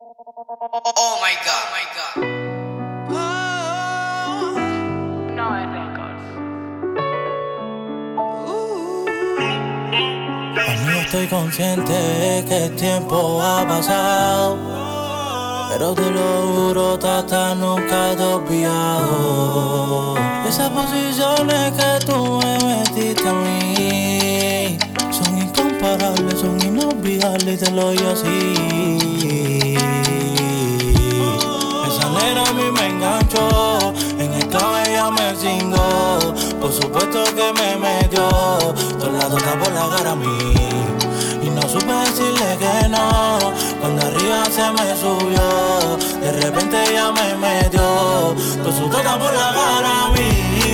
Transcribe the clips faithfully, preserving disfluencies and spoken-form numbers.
Oh my God, oh my God. No es Records. Amigo, estoy consciente que el tiempo ha pasado, pero te lo juro, tata, nunca te he olvidado. Esas posiciones que tú me metiste a mí son incomparables, son inolvidables, te lo digo así. Esa nena a mí me enganchó, en el clave ella me cingó. Por supuesto que me metió, toda la toca por la cara a mí. Y no supe decirle que no, cuando arriba se me subió. De repente ella me metió, toda su toca por la cara a mí.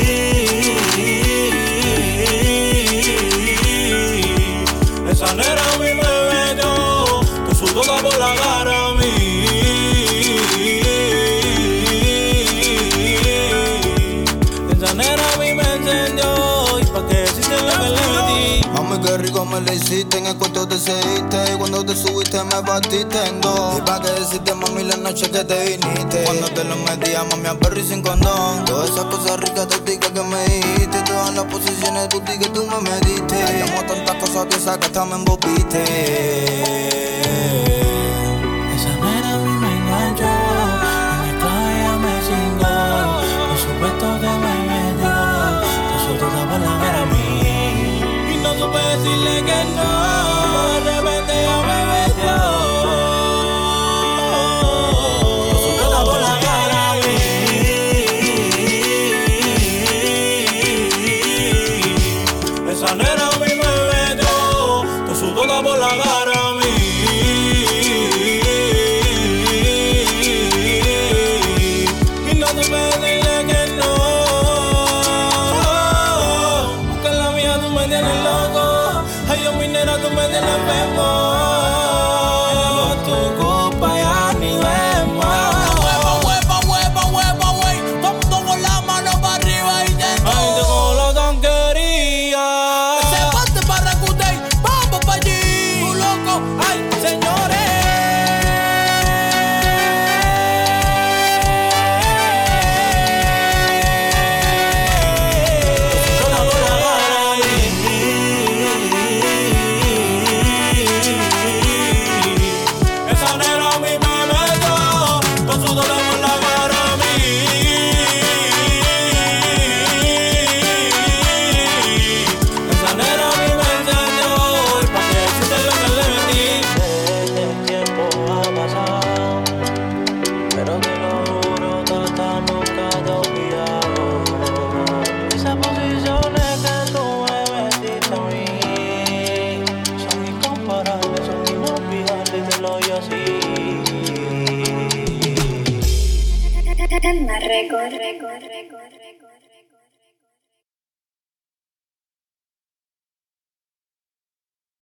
Esa nena a mí me metió, toda su toca por la cara a mí. Esa nena a mí me encendió, y pa' que decirte lo que le metí. Mami, qué rico me lo hiciste, en el cuarto te seguiste. Y cuando te subiste me batiste en dos. Y pa' que decirte, mami, la noche que te viniste. Cuando te lo metías, mami, a perro y sin condón. Todas esas cosas ricas de ti que me dijiste. Todas las posiciones de ti que tú me mediste. Hallamos tantas cosas que esa que hasta me embobiste. Esa nena a mí me enganchó, en el clave ella me cingó. Por supuesto que me metió, por su toca por la cara a mí. Y no supe decirle que no, de repente ella me metió, por su toca por la cara a mí. Esa nena a mí me metió, por su toca por la cara a mí. Y no supe decirle que no, porque en la mía tú me tienes loco. Ay, yo mi nena, tú me tienes enfermo. Por tu culpa ya ni vemos. Hueva, hueva, hueva, hueva, wey. Todo con la mano para arriba y dentro. Ay, te cojo la tanquería. Se parte para Recudey, vamos pa' allí. Tu loco, ay, señores. Toca por la cara a mí. Esa nena a mí me metió, con su toca por la cara a mí. Esa nena a mí me enseñó, y pa' que decirte lo que le metí. El tiempo ha pasado, pero te lo juro, tata, nunca te he olvidado. Esas posiciones que tú me metiste a mí son incomparables, son inolvidables, te lo digo así. Calma, Record, Record, Record, Record.